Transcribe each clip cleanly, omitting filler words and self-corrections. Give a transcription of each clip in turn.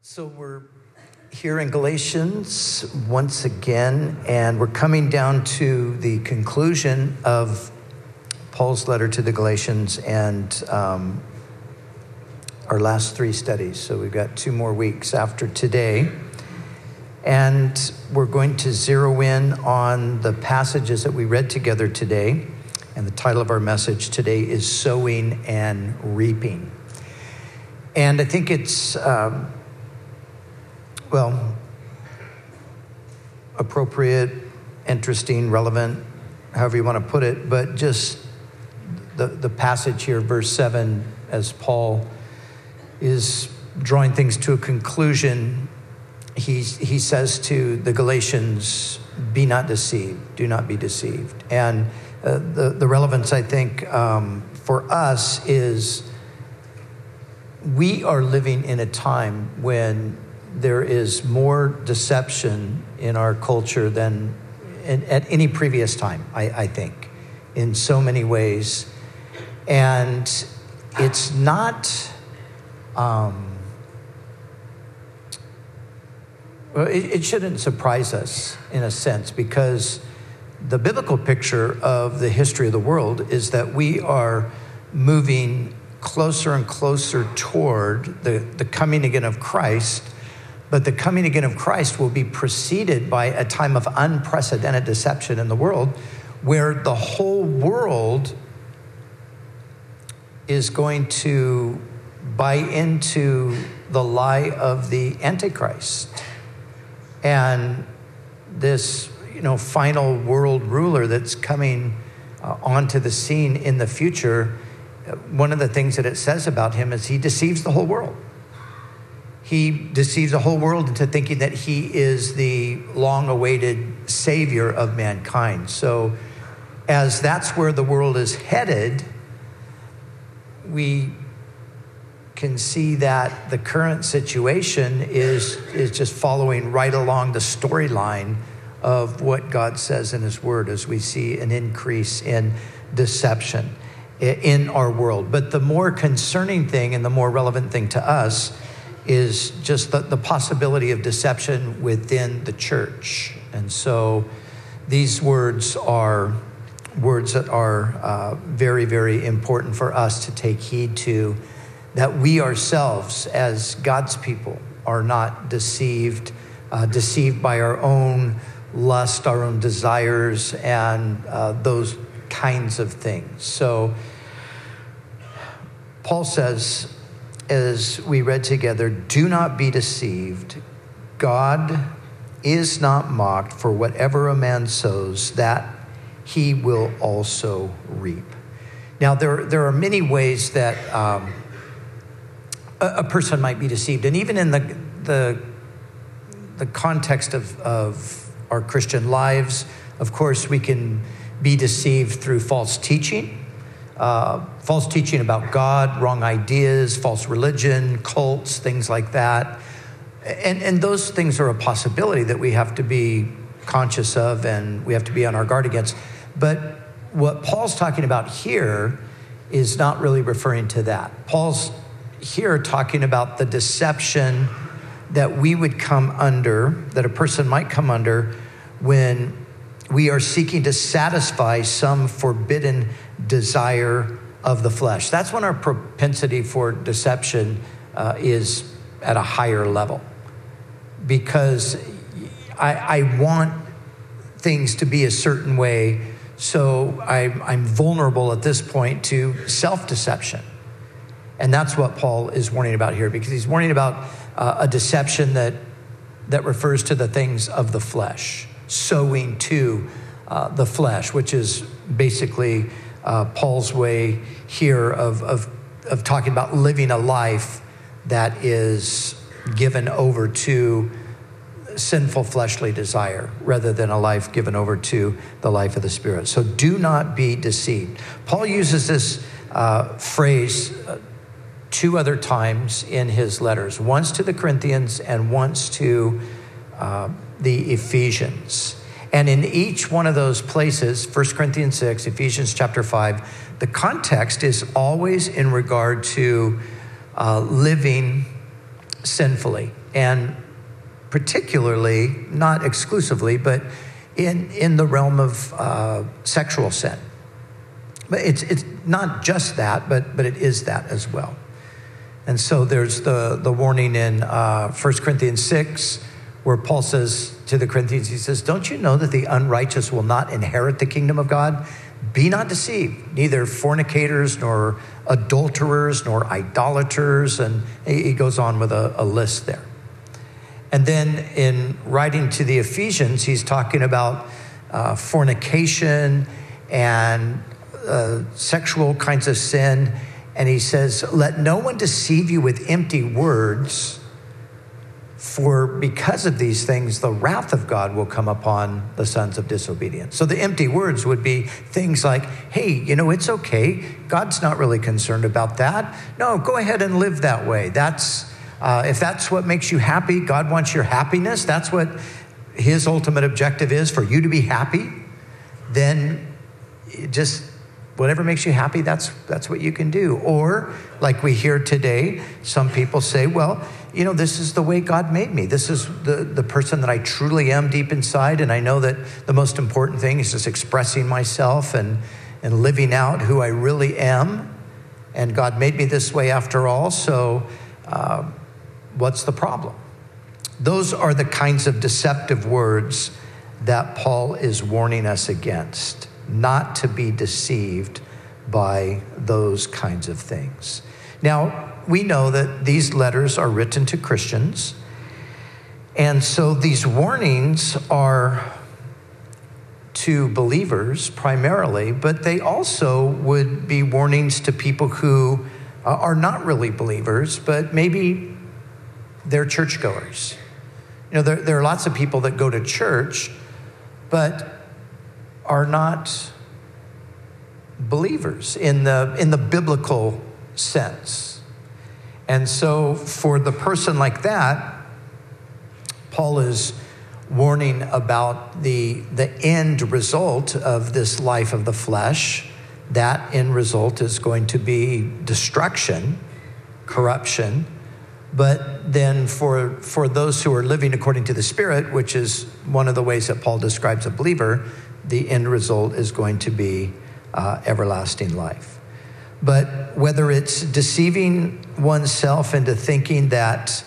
So we're here in Galatians once again, and we're coming down to the conclusion of Paul's letter to the Galatians and our last three studies. So we've got 2 more weeks after today. And we're going to zero in on the passages that we read together today. And the title of our message today is Sowing and Reaping. And I think it's, appropriate, interesting, relevant, however you want to put it, but just the passage here, verse 7, as Paul is drawing things to a conclusion, he says to the Galatians, be not deceived, do not be deceived. And the relevance, I think, for us is we are living in a time when there is more deception in our culture than at any previous time, I think, in so many ways. And it's not, it shouldn't surprise us in a sense, because the biblical picture of the history of the world is that we are moving closer and closer toward the coming again of Christ. But the coming again of Christ will be preceded by a time of unprecedented deception in the world, where the whole world is going to buy into the lie of the Antichrist. And this, final world ruler that's coming onto the scene in the future, one of the things that it says about him is he deceives the whole world. He deceives the whole world into thinking that he is the long-awaited savior of mankind. So as that's where the world is headed, we can see that the current situation is just following right along the storyline of what God says in his word, as we see an increase in deception in our world. But the more concerning thing and the more relevant thing to us is just the possibility of deception within the church. And so these words are words that are very, very important for us to take heed to, that we ourselves as God's people are not deceived by our own lust, our own desires, and those kinds of things. So Paul says, as we read together, do not be deceived. God is not mocked, for whatever a man sows, that he will also reap. Now, there are many ways that a person might be deceived. And even in the context of our Christian lives, of course, we can be deceived through false teaching about God, wrong ideas, false religion, cults, things like that. And those things are a possibility that we have to be conscious of and we have to be on our guard against. But what Paul's talking about here is not really referring to that. Paul's here talking about the deception that we would come under, that a person might come under when we are seeking to satisfy some forbidden desire of the flesh. That's when our propensity for deception is at a higher level, because I want things to be a certain way, so I'm vulnerable at this point to self-deception. And that's what Paul is warning about here, because he's warning about a deception that refers to the things of the flesh, sowing to the flesh, which is basically Paul's way here of talking about living a life that is given over to sinful fleshly desire rather than a life given over to the life of the Spirit. So do not be deceived. Paul uses this phrase 2 other times in his letters, once to the Corinthians and once to the Ephesians. And in each one of those places, 1 Corinthians 6, Ephesians chapter 5, the context is always in regard to living sinfully. and particularly, not exclusively, but in the realm of sexual sin. But it's not just that, but it is that as well. And so there's the warning in 1 Corinthians 6, where Paul says to the Corinthians, he says, don't you know that the unrighteous will not inherit the kingdom of God? Be not deceived, neither fornicators, nor adulterers, nor idolaters. And he goes on with a list there. And then in writing to the Ephesians, he's talking about fornication and sexual kinds of sin. And he says, let no one deceive you with empty words, for because of these things, the wrath of God will come upon the sons of disobedience. So the empty words would be things like, hey, it's okay. God's not really concerned about that. No, go ahead and live that way. If that's what makes you happy, God wants your happiness. That's what his ultimate objective is, for you to be happy. Then just whatever makes you happy, that's what you can do. Or like we hear today, some people say, well, this is the way God made me. This is the person that I truly am deep inside. And I know that the most important thing is just expressing myself and living out who I really am. And God made me this way after all. So what's the problem? Those are the kinds of deceptive words that Paul is warning us against, not to be deceived by those kinds of things. Now, we know that these letters are written to Christians, and so these warnings are to believers primarily, but they also would be warnings to people who are not really believers, but maybe they're churchgoers. There are lots of people that go to church, but are not believers in the biblical sense. And so for the person like that, Paul is warning about the end result of this life of the flesh. That end result is going to be destruction, corruption. But then for those who are living according to the Spirit, which is one of the ways that Paul describes a believer, the end result is going to be everlasting life. But whether it's deceiving oneself into thinking that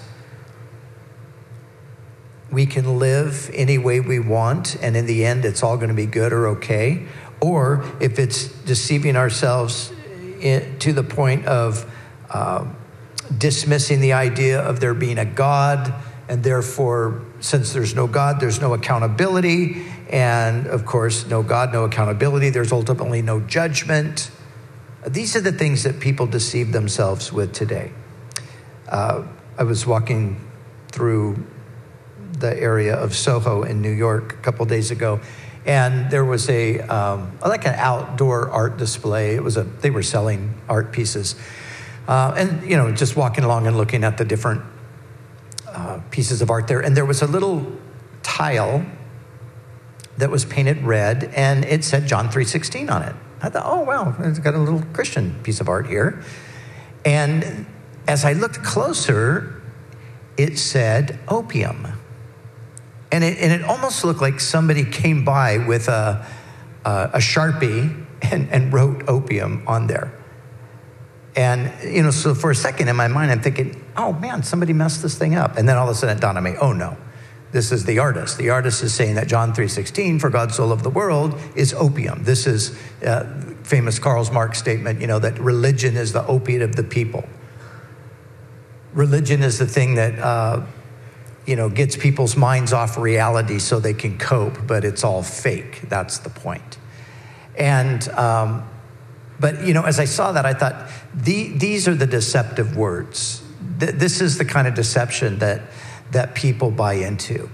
we can live any way we want, and in the end it's all going to be good or okay, or if it's deceiving ourselves to the point of dismissing the idea of there being a God, and therefore, since there's no God, there's no accountability, and of course, no God, no accountability, there's ultimately no judgment. These are the things that people deceive themselves with today. I was walking through the area of Soho in New York a couple days ago, and there was like an outdoor art display. They were selling art pieces, and just walking along and looking at the different pieces of art there. And there was a little tile that was painted red, and it said John 3:16 on it. I thought, oh, wow, it's got a little Christian piece of art here. And as I looked closer, it said opium. And it almost looked like somebody came by with a Sharpie and wrote opium on there. And, so for a second in my mind, I'm thinking, oh, man, somebody messed this thing up. And then all of a sudden it dawned on me, oh, no. This is the artist. The artist is saying that John 3:16, for God so loved the world, is opium. This is famous Karl Marx statement, that religion is the opiate of the people. Religion is the thing that, gets people's minds off reality so they can cope, but it's all fake. That's the point. And, but, as I saw that, I thought, these are the deceptive words. This is the kind of deception that people buy into.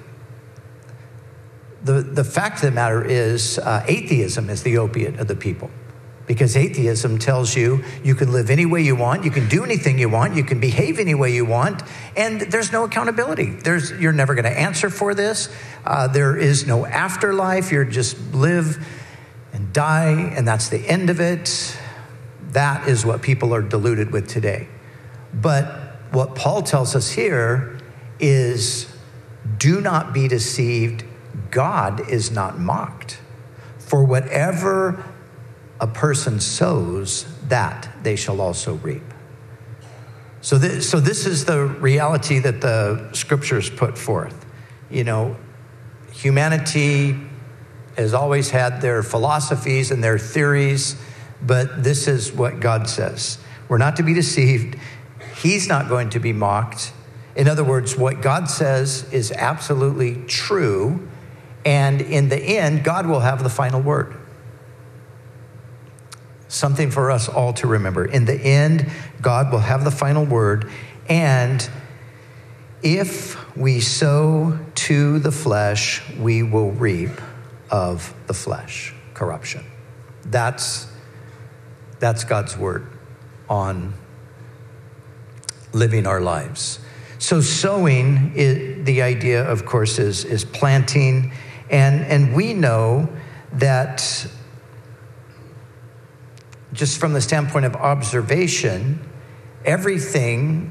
The fact of the matter is atheism is the opiate of the people, because atheism tells you can live any way you want, you can do anything you want, you can behave any way you want, and there's no accountability. You're never going to answer for this. There is no afterlife. You're just live and die, and that's the end of it. That is what people are deluded with today. But what Paul tells us here is, do not be deceived. God is not mocked. For whatever a person sows, that they shall also reap. So this is the reality that the scriptures put forth. You know, humanity has always had their philosophies and their theories, but this is what God says. We're not to be deceived. He's not going to be mocked. In other words, what God says is absolutely true, and in the end, God will have the final word. Something for us all to remember. In the end, God will have the final word, and if we sow to the flesh, we will reap of the flesh corruption. That's God's word on living our lives. So sowing, the idea, of course, is planting, and we know that just from the standpoint of observation, everything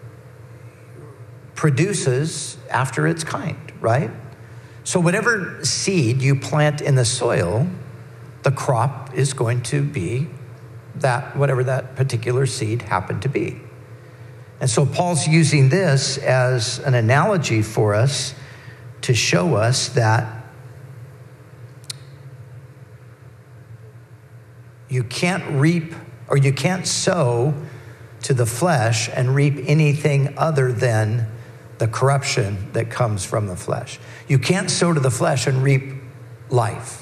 produces after its kind, right? So whatever seed you plant in the soil, the crop is going to be that, whatever that particular seed happened to be. And so Paul's using this as an analogy for us to show us that you can't reap, or you can't sow to the flesh and reap anything other than the corruption that comes from the flesh. You can't sow to the flesh and reap life.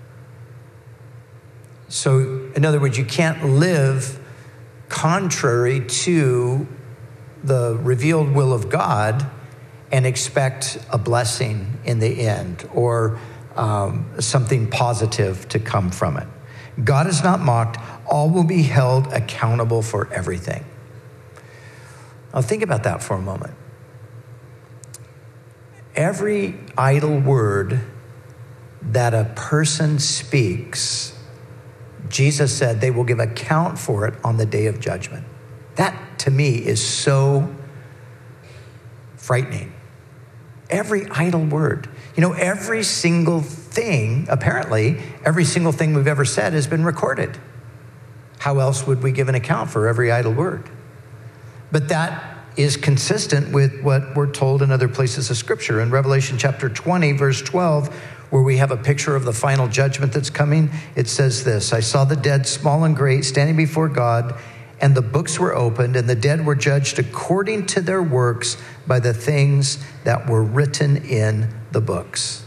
So, in other words, you can't live contrary to the revealed will of God and expect a blessing in the end, or something positive to come from it. God is not mocked. All will be held accountable for everything. Now think about that for a moment. Every idle word that a person speaks, Jesus said they will give account for it on the day of judgment. That, to me, is so frightening. Every idle word. You know, every single thing, apparently, every single thing we've ever said has been recorded. How else would we give an account for every idle word? But that is consistent with what we're told in other places of Scripture. In Revelation chapter 20, verse 12, where we have a picture of the final judgment that's coming, it says this: I saw the dead, small and great, standing before God, and the books were opened, and the dead were judged according to their works by the things that were written in the books.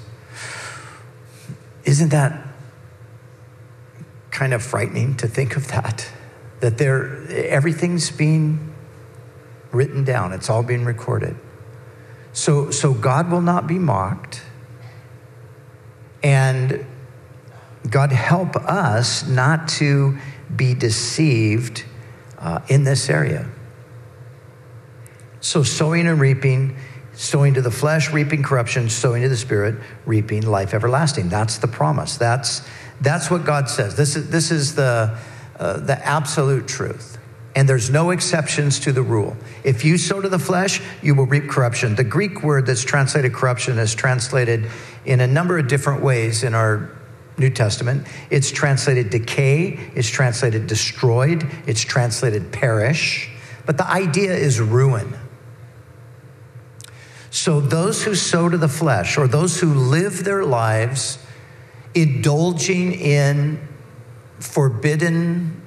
Isn't that kind of frightening to think of that? That everything's being written down. It's all being recorded. So God will not be mocked. And God help us not to be deceived in this area. So sowing and reaping, sowing to the flesh, reaping corruption, sowing to the Spirit, reaping life everlasting. That's the promise. That's what God says. This is the absolute truth. And there's no exceptions to the rule. If you sow to the flesh, you will reap corruption. The Greek word that's translated corruption is translated in a number of different ways in our New Testament. It's translated decay, it's translated destroyed, it's translated perish. But the idea is ruin. So those who sow to the flesh, or those who live their lives indulging in forbidden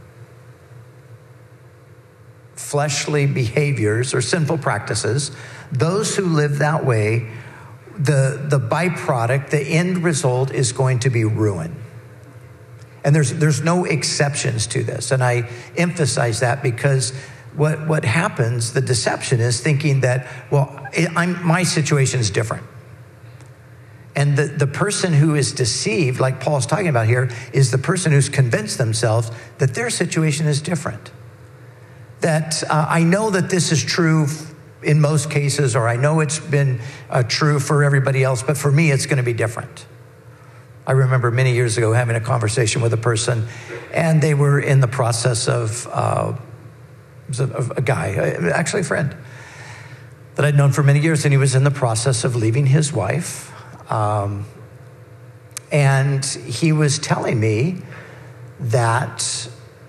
fleshly behaviors or sinful practices, those who live that way, the byproduct, the end result is going to be ruin. And there's no exceptions to this. And I emphasize that because what happens, the deception is thinking that, well, my situation is different. And the person who is deceived, like Paul's talking about here, is the person who's convinced themselves that their situation is different. That I know that this is true in most cases, or I know it's been true for everybody else, but for me, it's going to be different. I remember many years ago having a conversation with a person, and they were in the process of a guy, actually a friend, that I'd known for many years, and he was in the process of leaving his wife. And he was telling me that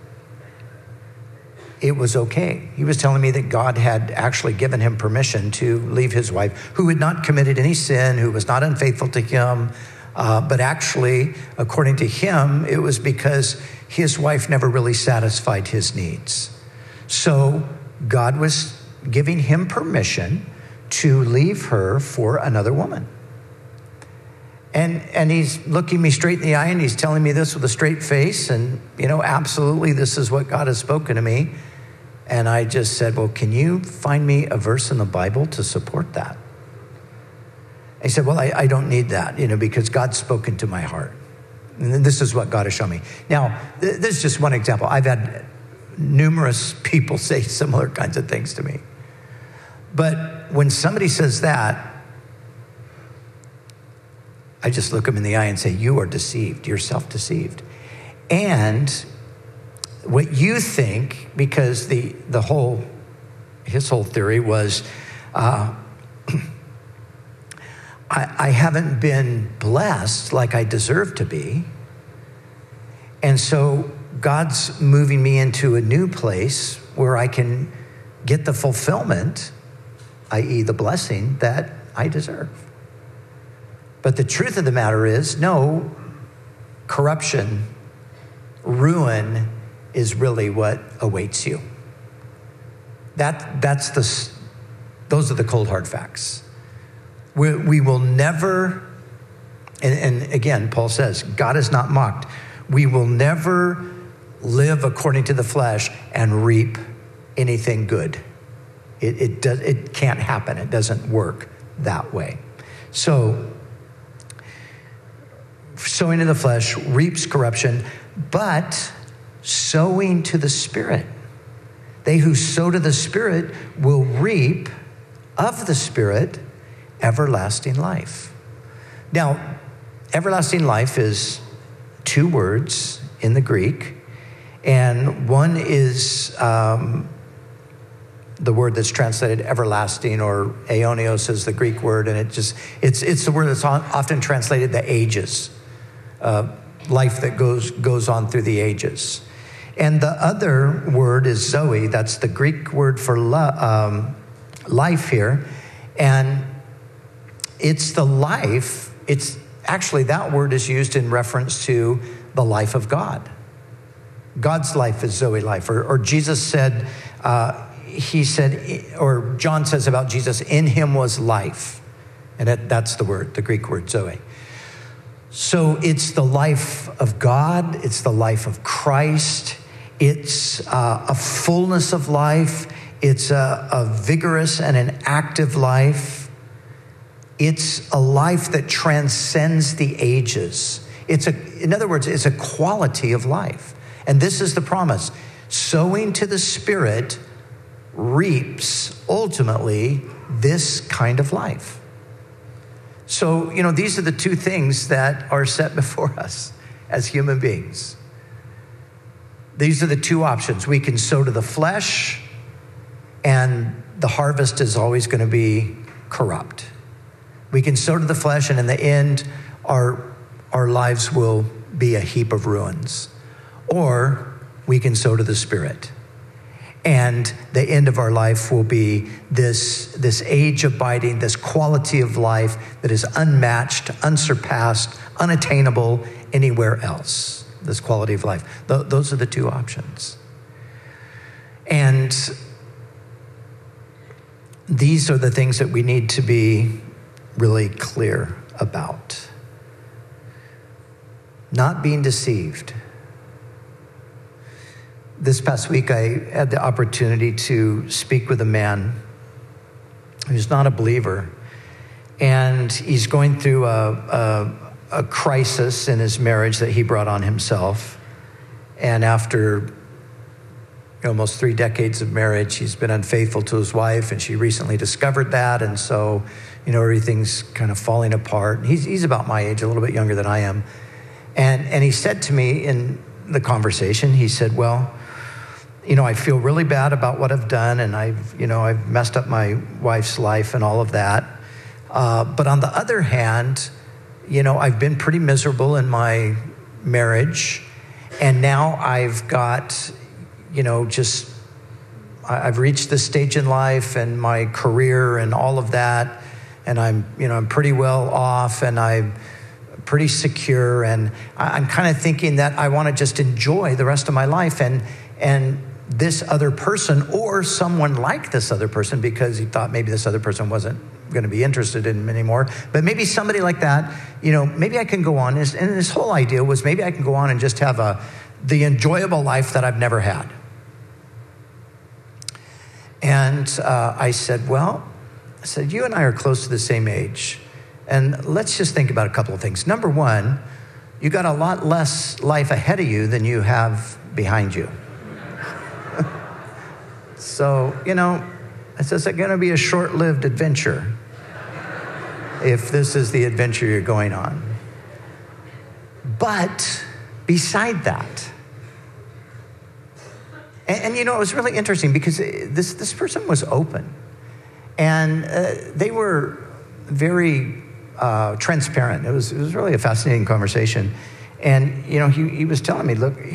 it was okay. He was telling me that God had actually given him permission to leave his wife, who had not committed any sin, who was not unfaithful to him. But actually, according to him, it was because his wife never really satisfied his needs. So God was giving him permission to leave her for another woman. And he's looking me straight in the eye, and he's telling me this with a straight face. And, absolutely, this is what God has spoken to me. And I just said, well, can you find me a verse in the Bible to support that? He said, well, I don't need that, because God's spoken to my heart. And this is what God has shown me. Now, this is just one example. I've had numerous people say similar kinds of things to me. But when somebody says that, I just look them in the eye and say, you are deceived. You're self-deceived. And what you think, because his whole theory was, I haven't been blessed like I deserve to be. And so God's moving me into a new place where I can get the fulfillment, i.e. the blessing that I deserve. But the truth of the matter is, no, corruption, ruin is really what awaits you. Those are the cold hard facts. We will never, and again, Paul says, God is not mocked. We will never live according to the flesh and reap anything good. It can't happen. It doesn't work that way. So, sowing to the flesh reaps corruption, but sowing to the Spirit. They who sow to the Spirit will reap of the Spirit everlasting life. Now, everlasting life is two words in the Greek, and one is the word that's translated everlasting, or aionios is the Greek word, and it's the word that's often translated the ages, life that goes on through the ages. And the other word is Zoe. That's the Greek word for life here. And it's the life. It's actually, that word is used in reference to the life of God. God's life is Zoe life. Or Jesus said, or John says about Jesus, in him was life. And that's the word, the Greek word, Zoe. So it's the life of God. It's the life of Christ. It's a fullness of life. It's a vigorous and an active life. It's a life that transcends the ages. In other words, it's a quality of life. And this is the promise. Sowing to the Spirit reaps ultimately this kind of life. So, these are the two things that are set before us as human beings. These are the two options. We can sow to the flesh, and the harvest is always going to be corrupt. We can sow to the flesh, and in the end, our lives will be a heap of ruins. Or we can sow to the Spirit. And the end of our life will be this age abiding, this quality of life that is unmatched, unsurpassed, unattainable anywhere else. This quality of life. Those are the two options. And these are the things that we need to be really clear about. Not being deceived. This past week, I had the opportunity to speak with a man who's not a believer, and he's going through a crisis in his marriage that he brought on himself. And after almost 3 decades of marriage, he's been unfaithful to his wife, and she recently discovered that, and so everything's kind of falling apart. He's about my age, a little bit younger than I am, and he said to me in the conversation, he said, well, I feel really bad about what I've done, and I've messed up my wife's life and all of that. But on the other hand, I've been pretty miserable in my marriage, and now I've got, I've reached this stage in life and my career and all of that, and I'm pretty well off, and I'm pretty secure, and I'm kind of thinking that I want to just enjoy the rest of my life, and this other person or someone like this other person, because he thought maybe this other person wasn't going to be interested in him anymore, but maybe somebody like that, maybe I can go on. And his whole idea was maybe I can go on and just have the enjoyable life that I've never had. And I said, you and I are close to the same age, and let's just think about a couple of things. Number one, you got a lot less life ahead of you than you have behind you. So, it's just going to be a short-lived adventure if this is the adventure you're going on. But beside that, and it was really interesting because this person was open, and they were very transparent. It was really a fascinating conversation. And, he was telling me, look,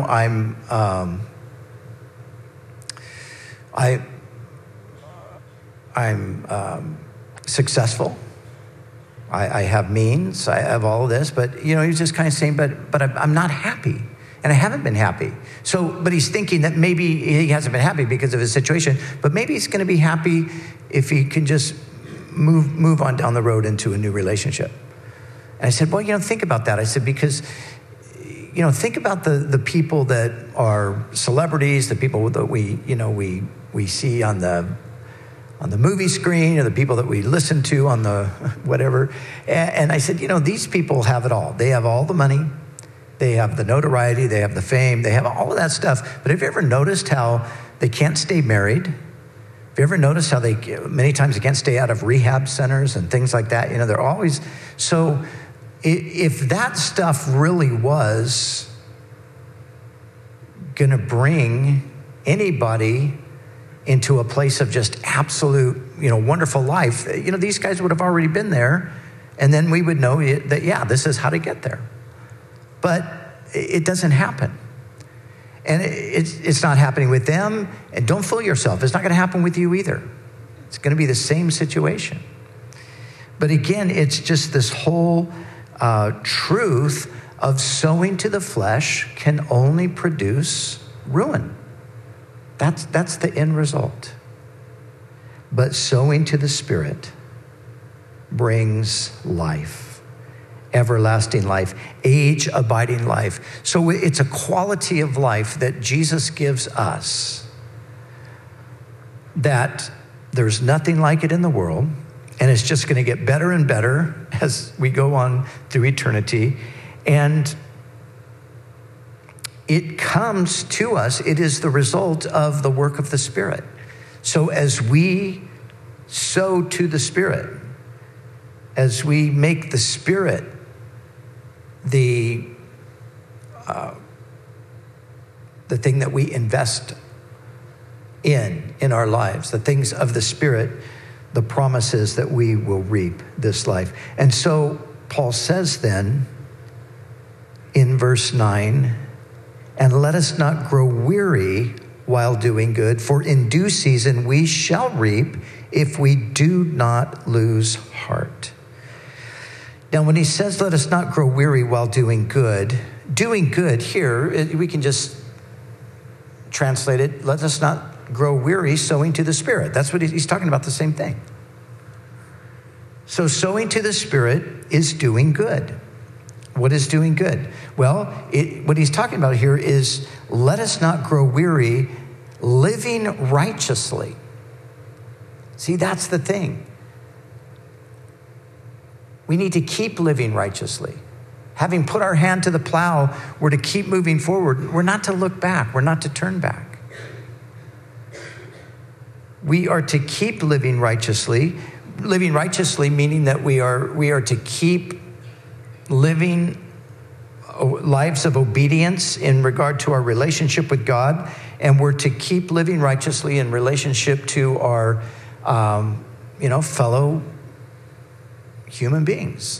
I'm successful. I have means. I have all of this. But, he was just kind of saying, but I'm not happy. And I haven't been happy. But he's thinking that maybe he hasn't been happy because of his situation. But maybe he's going to be happy if he can just move on down the road into a new relationship. And I said, think about that. I said, because, think about the people that are celebrities, the people that we see on the movie screen, or the people that we listen to on the whatever. And I said, these people have it all. They have all the money. They have the notoriety. They have the fame. They have all of that stuff. But have you ever noticed how they can't stay married? Have you ever noticed how many times they can't stay out of rehab centers and things like that? They're always, so if that stuff really was going to bring anybody into a place of just absolute, wonderful life, these guys would have already been there, and then we would know that, this is how to get there. But it doesn't happen. And it's not happening with them. And don't fool yourself. It's not going to happen with you either. It's going to be the same situation. But again, it's just this whole truth of sowing to the flesh can only produce ruin. That's the end result. But sowing to the Spirit brings life. Everlasting life, age-abiding life. So it's a quality of life that Jesus gives us that there's nothing like it in the world, and it's just going to get better and better as we go on through eternity. And it comes to us, it is the result of the work of the Spirit. So as we sow to the Spirit, as we make the Spirit the thing that we invest in our lives, the things of the Spirit, the promises that we will reap this life. And so Paul says then in verse 9, and let us not grow weary while doing good, for in due season we shall reap if we do not lose heart. Now, when he says, let us not grow weary while doing good here, we can just translate it, let us not grow weary sowing to the Spirit. That's what he's talking about, the same thing. So sowing to the Spirit is doing good. What is doing good? Well, what he's talking about here is let us not grow weary living righteously. See, that's the thing. We need to keep living righteously. Having put our hand to the plow, we're to keep moving forward. We're not to look back. We're not to turn back. We are to keep living righteously. Living righteously meaning that we are to keep living lives of obedience in regard to our relationship with God, and we're to keep living righteously in relationship to our, fellow human beings.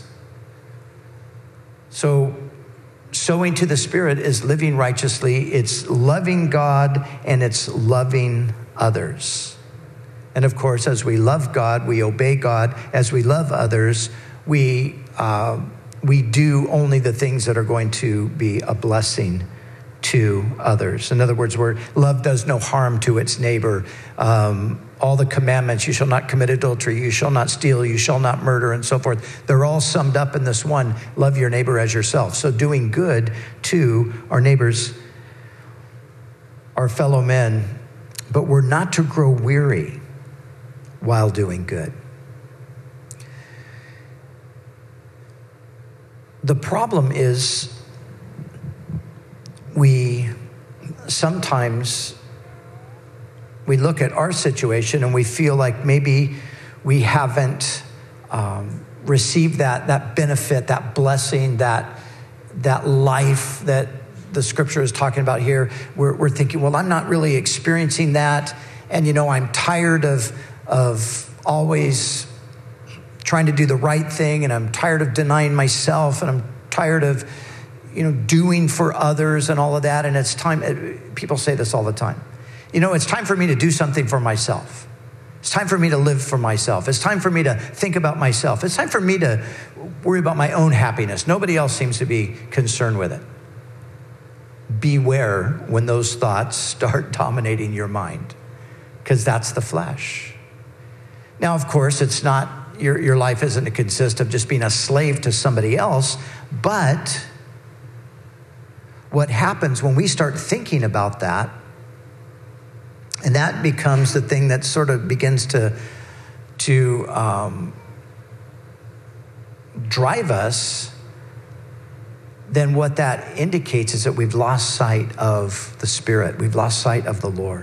So sowing to the Spirit is living righteously. It's loving God and it's loving others. And of course, as we love God, we obey God. As we love others, we do only the things that are going to be a blessing to others. In other words, where love does no harm to its neighbor. All the commandments, you shall not commit adultery, you shall not steal, you shall not murder, and so forth. They're all summed up in this one, love your neighbor as yourself. So doing good to our neighbors, our fellow men, but we're not to grow weary while doing good. The problem is we look at our situation and we feel like maybe we haven't received that benefit, that blessing, that life that the scripture is talking about here. We're thinking, well, I'm not really experiencing that. And, I'm tired of always trying to do the right thing. And I'm tired of denying myself. And I'm tired of, doing for others and all of that. And it's time, people say this all the time. It's time for me to do something for myself. It's time for me to live for myself. It's time for me to think about myself. It's time for me to worry about my own happiness. Nobody else seems to be concerned with it. Beware when those thoughts start dominating your mind, because that's the flesh. Now, of course, it's not, your life isn't to consist of just being a slave to somebody else, but what happens when we start thinking about that, and that becomes the thing that sort of begins to drive us, then what that indicates is that we've lost sight of the Spirit. We've lost sight of the Lord.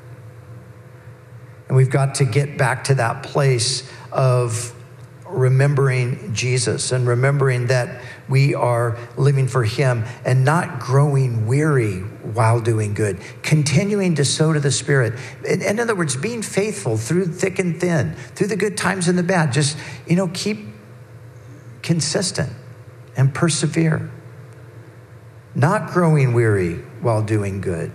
And we've got to get back to that place of remembering Jesus and remembering that we are living for him and not growing weary while doing good, continuing to sow to the Spirit. In other words, being faithful through thick and thin, through the good times and the bad. Just, keep consistent and persevere. Not growing weary while doing good.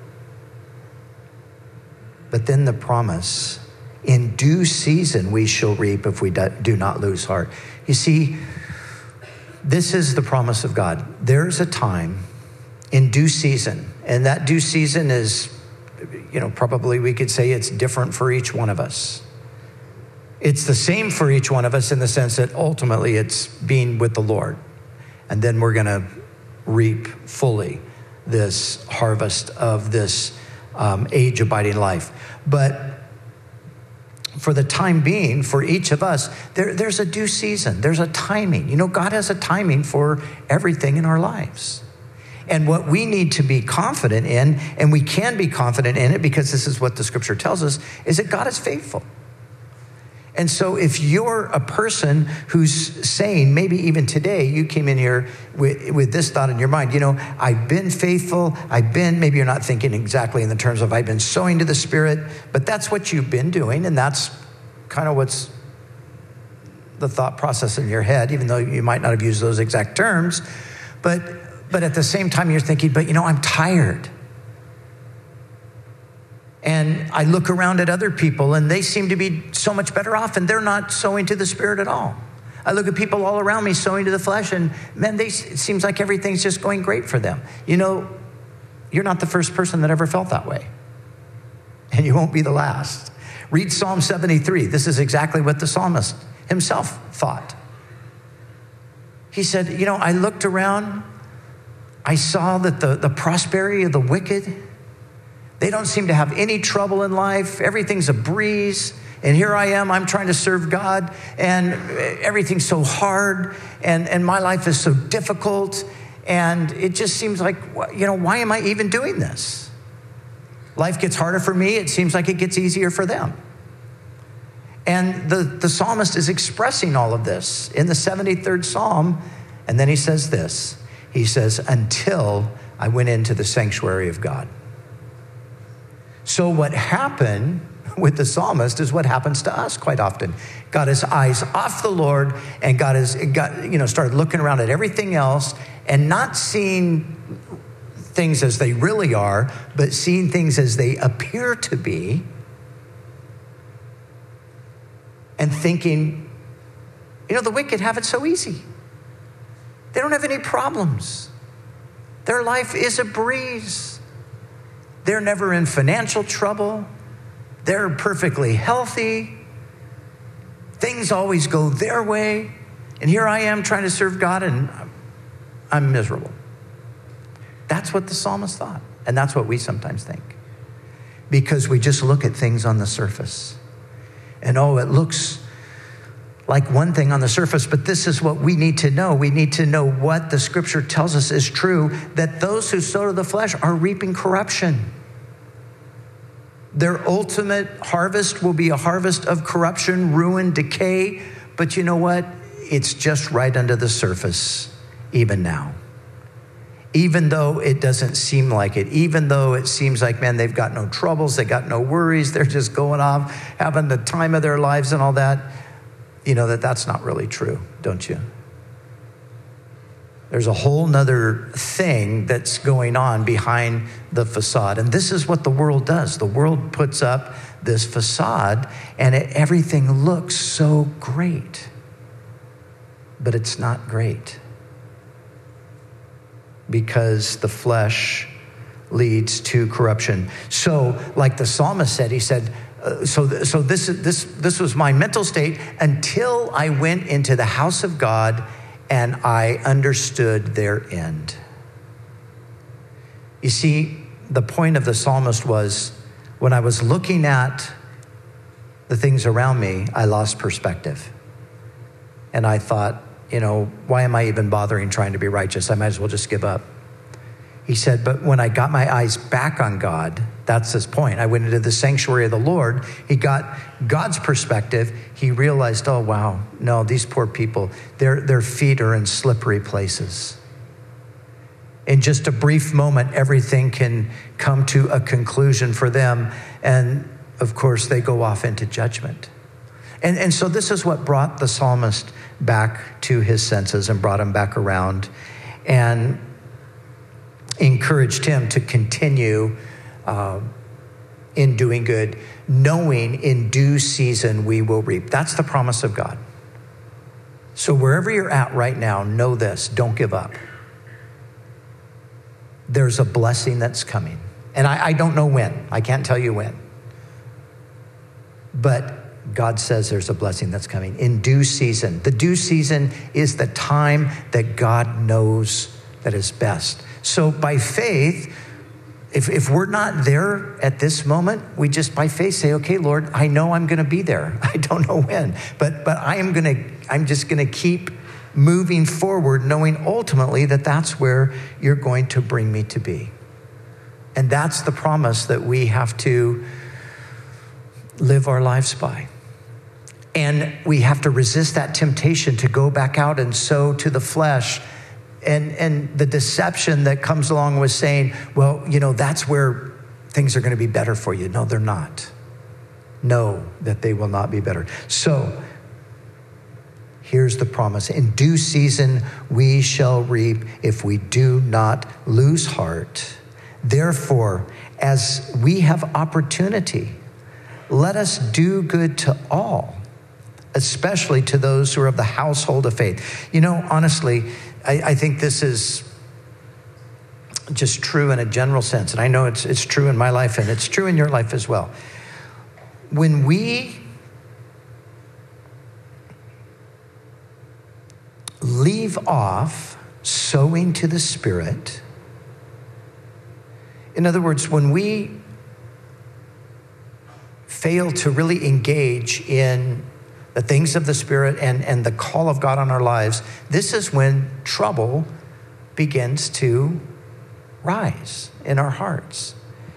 But then the promise, in due season we shall reap if we do not lose heart. You see, this is the promise of God. There's a time in due season, and that due season is, probably we could say it's different for each one of us. It's the same for each one of us in the sense that ultimately it's being with the Lord. And then we're going to reap fully this harvest of this age-abiding life. But for the time being, for each of us, there's a due season. There's a timing. God has a timing for everything in our lives. And what we need to be confident in, and we can be confident in it because this is what the scripture tells us, is that God is faithful. And so if you're a person who's saying, maybe even today, you came in here with this thought in your mind, I've been faithful, maybe you're not thinking exactly in the terms of I've been sowing to the Spirit, but that's what you've been doing, and that's kind of what's the thought process in your head, even though you might not have used those exact terms. But at the same time, you're thinking, but I'm tired. And I look around at other people and they seem to be so much better off and they're not sowing to the Spirit at all. I look at people all around me sowing to the flesh and man, it seems like everything's just going great for them. You're not the first person that ever felt that way. And you won't be the last. Read Psalm 73. This is exactly what the psalmist himself thought. He said, I looked around, I saw that the prosperity of the wicked, they don't seem to have any trouble in life. Everything's a breeze. And here I am, I'm trying to serve God, and everything's so hard, and my life is so difficult. And it just seems like, why am I even doing this? Life gets harder for me. It seems like it gets easier for them. And the psalmist is expressing all of this in the 73rd Psalm. And then he says this. He says, until I went into the sanctuary of God. So what happened with the psalmist is what happens to us quite often. Got his eyes off the Lord and started looking around at everything else and not seeing things as they really are, but seeing things as they appear to be, and thinking, the wicked have it so easy. They don't have any problems. Their life is a breeze. They're never in financial trouble. They're perfectly healthy. Things always go their way. And here I am trying to serve God, and I'm miserable. That's what the psalmist thought. And that's what we sometimes think. Because we just look at things on the surface. And it looks like one thing on the surface, but this is what we need to know. We need to know what the scripture tells us is true, that those who sow to the flesh are reaping corruption. Their ultimate harvest will be a harvest of corruption, ruin, decay. But you know what? It's just right under the surface, even now. Even though it doesn't seem like it, even though it seems like, man, they've got no troubles, they got no worries, they're just going off, having the time of their lives and all that, that's not really true, don't you? There's a whole nother thing that's going on behind the facade. And this is what the world does. The world puts up this facade and everything looks so great, but it's not great. Because the flesh leads to corruption. So, like the psalmist said, he said, so this was my mental state until I went into the house of God and I understood their end. You see, the point of the psalmist was, when I was looking at the things around me, I lost perspective. And I thought, why am I even bothering trying to be righteous? I might as well just give up. He said, but when I got my eyes back on God, that's his point. I went into the sanctuary of the Lord. He got God's perspective. He realized, oh, wow, no, these poor people, their feet are in slippery places. In just a brief moment, everything can come to a conclusion for them. And of course, they go off into judgment. And so this is what brought the psalmist back to his senses and brought him back around and encouraged him to continue in doing good, knowing in due season we will reap. That's the promise of God. So wherever you're at right now, know this, don't give up. There's a blessing that's coming. And I don't know when. I can't tell you when. But God says there's a blessing that's coming in due season. The due season is the time that God knows that is best. So by faith, if we're not there at this moment, we just by faith say, okay, Lord, I know I'm going to be there. I don't know when, but I'm just going to keep moving forward, knowing ultimately that that's where you're going to bring me to be. And that's the promise that we have to live our lives by. And we have to resist that temptation to go back out and sow to the flesh and the deception that comes along with saying, well, that's where things are going to be better for you. No, they're not. Know that they will not be better. So here's the promise. In due season, we shall reap if we do not lose heart. Therefore, as we have opportunity, let us do good to all, especially to those who are of the household of faith. Honestly, I think this is just true in a general sense. And I know it's true in my life and it's true in your life as well. When we leave off sowing to the Spirit, in other words, when we fail to really engage in the things of the Spirit and the call of God on our lives, this is when trouble begins to rise in our hearts.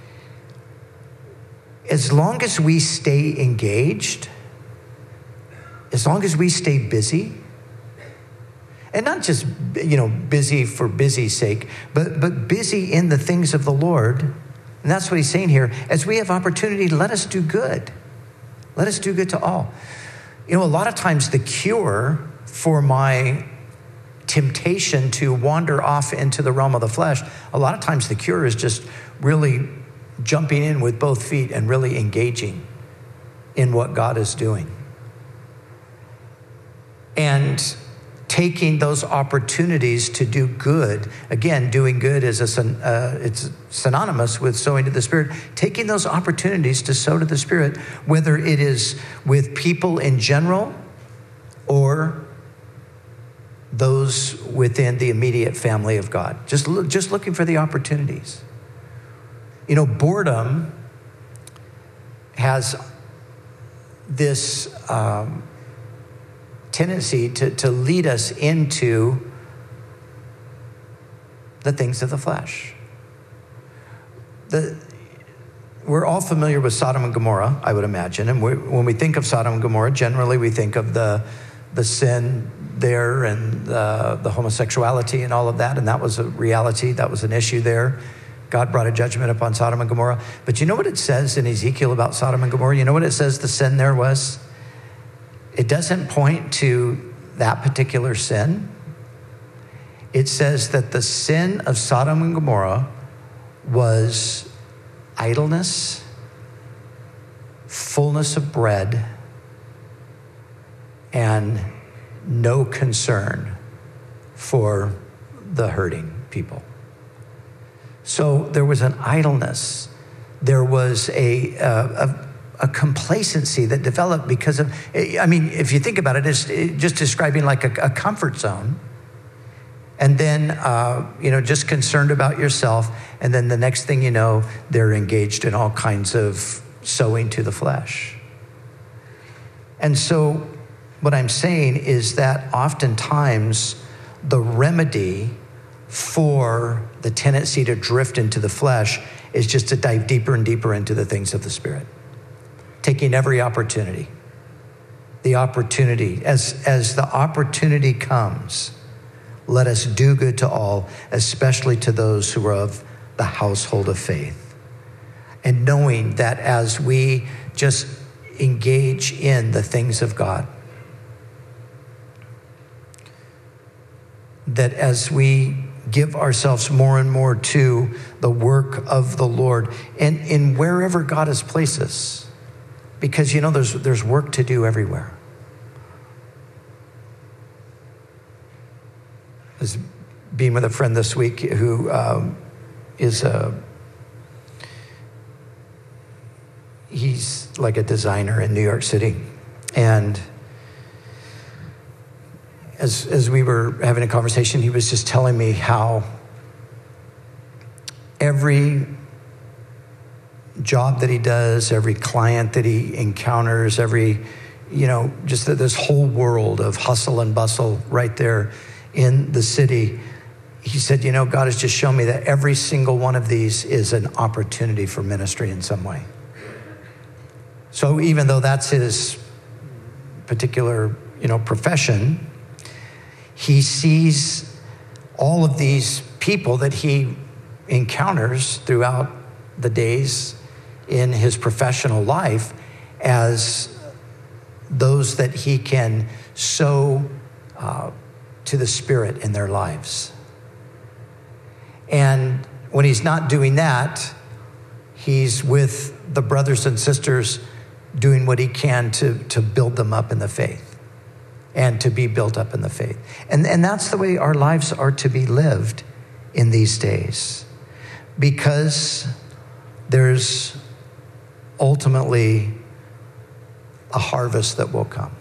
As long as we stay engaged, as long as we stay busy, And not just, busy for busy's sake, but busy in the things of the Lord. And that's what he's saying here. As we have opportunity, let us do good. Let us do good to all. A lot of times the cure for my temptation to wander off into the realm of the flesh, a lot of times the cure is just really jumping in with both feet and really engaging in what God is doing. And taking those opportunities to do good. Again, doing good is it's synonymous with sowing to the Spirit. Taking those opportunities to sow to the Spirit, whether it is with people in general or those within the immediate family of God. Just looking for the opportunities. Boredom has this tendency to lead us into the things of the flesh. We're all familiar with Sodom and Gomorrah, I would imagine. And when we think of Sodom and Gomorrah, generally we think of the sin there and the homosexuality and all of that. And that was a reality. That was an issue there. God brought a judgment upon Sodom and Gomorrah. But you know what it says in Ezekiel about Sodom and Gomorrah? You know what it says the sin there was? It doesn't point to that particular sin. It says that the sin of Sodom and Gomorrah was idleness, fullness of bread, and no concern for the hurting people. So there was an idleness. There was a complacency that developed because of, if you think about it, it's just describing like a comfort zone. And then, just concerned about yourself. And then the next thing you know, they're engaged in all kinds of sowing to the flesh. And so what I'm saying is that oftentimes the remedy for the tendency to drift into the flesh is just to dive deeper and deeper into the things of the Spirit. Taking every opportunity. The opportunity. As the opportunity comes, let us do good to all, especially to those who are of the household of faith. And knowing that as we just engage in the things of God, that as we give ourselves more and more to the work of the Lord and in wherever God has placed us, because there's work to do everywhere. I was being with a friend this week who he's like a designer in New York City. And as we were having a conversation, he was just telling me how every job that he does, every client that he encounters, just this whole world of hustle and bustle right there in the city. He said, God has just shown me that every single one of these is an opportunity for ministry in some way. So even though that's his particular, profession, he sees all of these people that he encounters throughout the days in his professional life as those that he can sow to the Spirit in their lives. And when he's not doing that, he's with the brothers and sisters doing what he can to build them up in the faith and to be built up in the faith. And that's the way our lives are to be lived in these days, because there's ultimately a harvest that will come.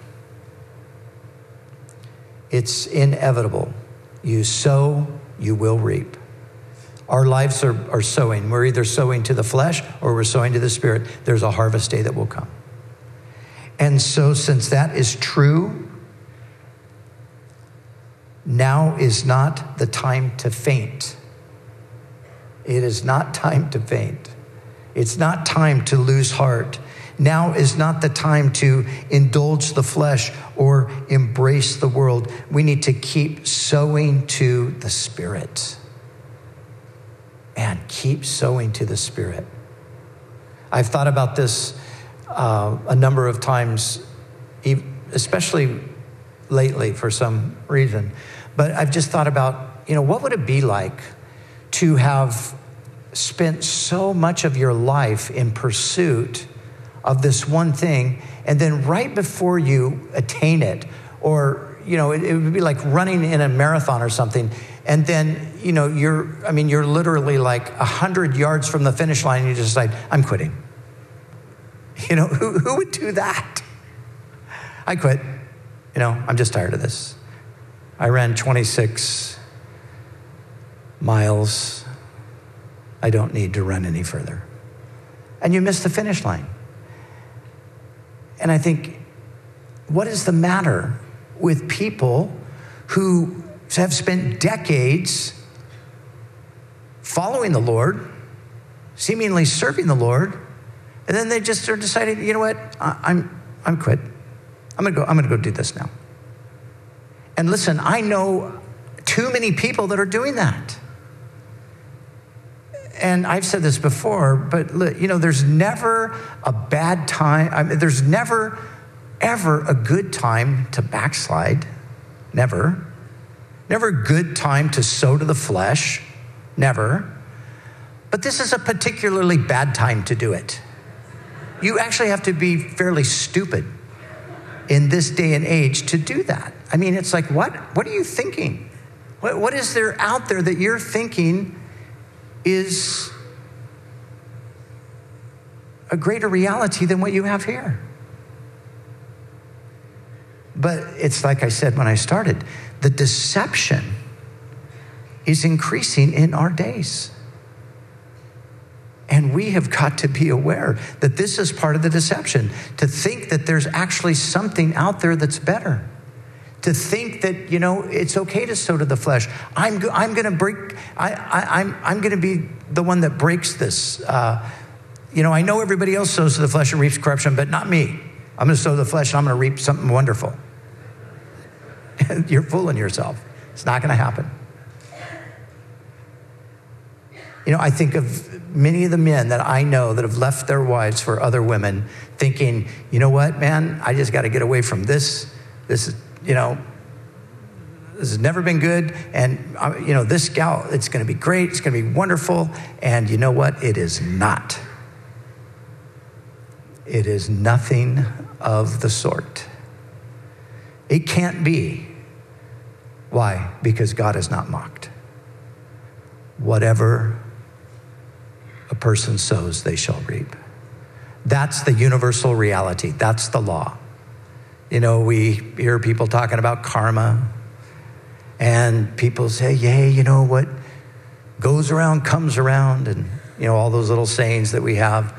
It's inevitable. You sow, you will reap. Our lives are sowing. We're either sowing to the flesh or we're sowing to the Spirit. There's a harvest day that will come. And so since that is true, now is not the time to faint. It is not time to faint. It's not time to lose heart, Now is not the time to indulge the flesh or embrace the world. We need to keep sowing to the Spirit. And keep sowing to the Spirit. I've thought about this a number of times, especially lately for some reason. But I've just thought about, what would it be like to have spent so much of your life in pursuit of this one thing, and then right before you attain it, or, it would be like running in a marathon or something, and then, you're literally like 100 yards from the finish line and you just decide, I'm quitting. Who would do that? I quit. I'm just tired of this. I ran 26 miles. I don't need to run any further. And you miss the finish line. And I think, what is the matter with people who have spent decades following the Lord, seemingly serving the Lord, and then they just are deciding, you know what, I'm quit. I'm gonna go do this now. And listen, I know too many people that are doing that. And I've said this before, but there's never a bad time. There's never, ever a good time to backslide. Never. Never a good time to sow to the flesh. Never. But this is a particularly bad time to do it. You actually have to be fairly stupid in this day and age to do that. I mean, it's like, what are you thinking? What is there out there that you're thinking is a greater reality than what you have here? But it's like I said when I started, the deception is increasing in our days. And we have got to be aware that this is part of the deception, to think that there's actually something out there that's better. To think that, it's okay to sow to the flesh. I'm going to be the one that breaks this. I know everybody else sows to the flesh and reaps corruption, but not me. I'm going to sow to the flesh and I'm going to reap something wonderful. You're fooling yourself. It's not going to happen. I think of many of the men that I know that have left their wives for other women thinking, you know what, man, I just got to get away from this. This is, this has never been good. And, this gal, it's going to be great. It's going to be wonderful. And you know what? It is not. It is nothing of the sort. It can't be. Why? Because God is not mocked. Whatever a person sows, they shall reap. That's the universal reality. That's the law. We hear people talking about karma, and people say, yay, what goes around comes around, and all those little sayings that we have.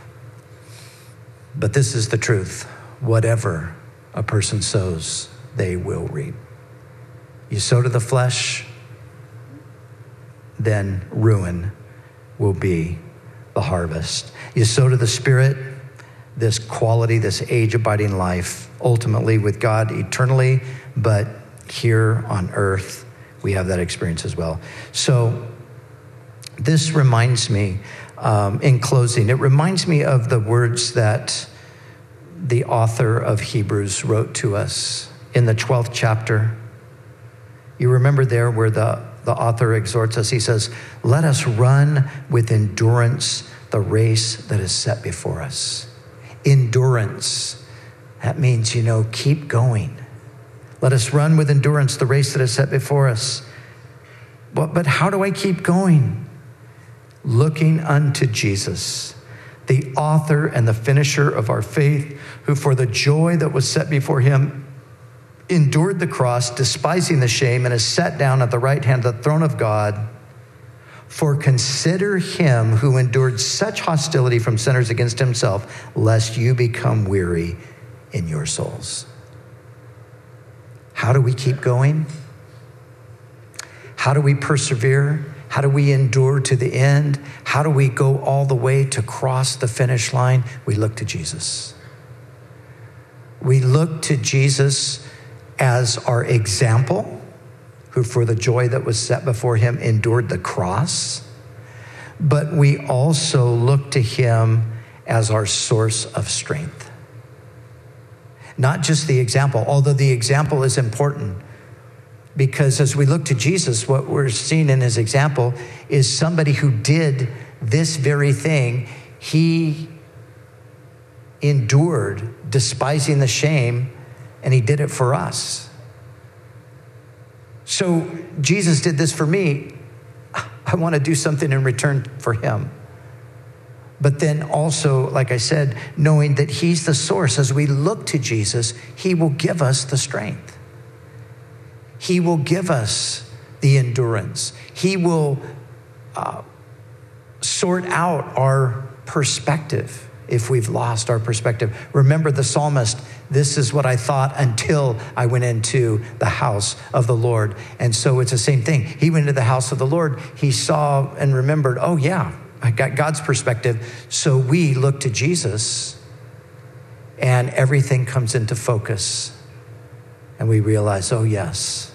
But this is the truth. Whatever a person sows, they will reap. You sow to the flesh, then ruin will be the harvest. You sow to the Spirit, this quality, this age-abiding life, ultimately with God eternally, but here on earth, we have that experience as well. So this reminds me, in closing, it reminds me of the words that the author of Hebrews wrote to us in the 12th chapter. You remember there where the author exhorts us. He says, let us run with endurance the race that is set before us. Endurance. That means, keep going. Let us run with endurance the race that is set before us. But how do I keep going? Looking unto Jesus, the author and the finisher of our faith, who for the joy that was set before him endured the cross, despising the shame, and is set down at the right hand of the throne of God. For consider him who endured such hostility from sinners against himself, lest you become weary in your souls. How do we keep going? How do we persevere? How do we endure to the end? How do we go all the way to cross the finish line? We look to Jesus. We look to Jesus as our example, who for the joy that was set before him endured the cross. But we also look to him as our source of strength. Not just the example, although the example is important, because as we look to Jesus, what we're seeing in his example is somebody who did this very thing. He endured, despising the shame, and he did it for us. So Jesus did this for me. I want to do something in return for him. But then also, like I said, knowing that he's the source, as we look to Jesus, he will give us the strength. He will give us the endurance. He will sort out our perspective if we've lost our perspective. Remember the psalmist, this is what I thought until I went into the house of the Lord. And so it's the same thing. He went into the house of the Lord. He saw and remembered, oh yeah, I got God's perspective. So we look to Jesus and everything comes into focus. And we realize, oh yes,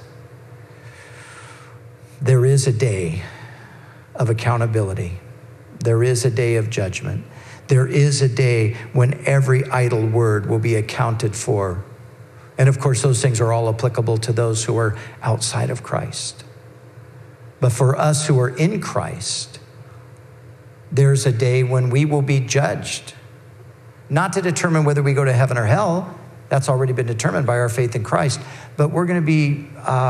there is a day of accountability. There is a day of judgment. There is a day when every idle word will be accounted for. And of course, those things are all applicable to those who are outside of Christ. But for us who are in Christ, there's a day when we will be judged, not to determine whether we go to heaven or hell. That's already been determined by our faith in Christ. But we're going to be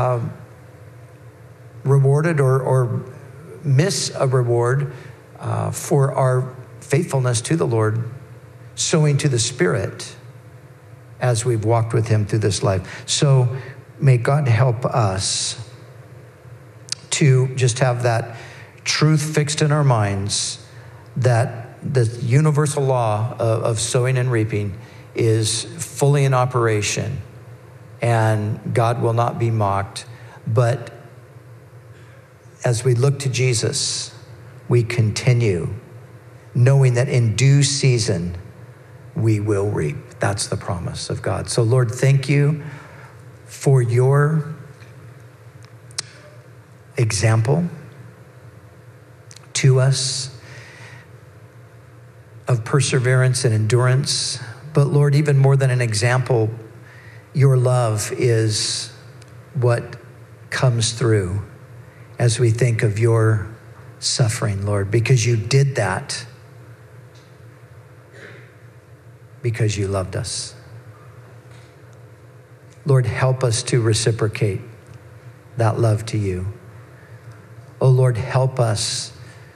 rewarded or miss a reward for our faithfulness to the Lord, sowing to the Spirit as we've walked with him through this life. So may God help us to just have that truth fixed in our minds, that the universal law of sowing and reaping is fully in operation and God will not be mocked. But as we look to Jesus, we continue knowing that in due season we will reap. That's the promise of God. So Lord, thank you for your example to us of perseverance and endurance. But Lord, even more than an example, your love is what comes through as we think of your suffering, Lord, because you did that because you loved us. Lord, help us to reciprocate that love to you. Oh Lord, help us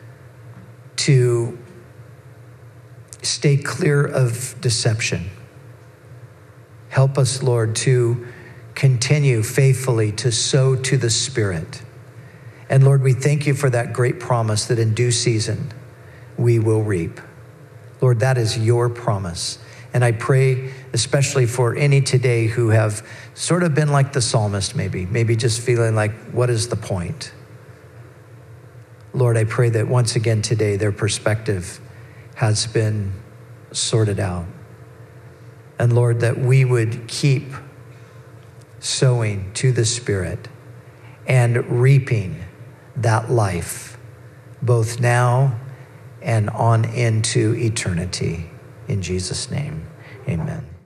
to stay clear of deception. Help us, Lord, to continue faithfully to sow to the Spirit. And Lord, we thank you for that great promise that in due season we will reap. Lord, that is your promise. And I pray especially for any today who have sort of been like the psalmist maybe just feeling like, what is the point? Lord, I pray that once again today their perspective has been sorted out. And Lord, that we would keep sowing to the Spirit and reaping that life, both now and on into eternity. In Jesus' name, amen.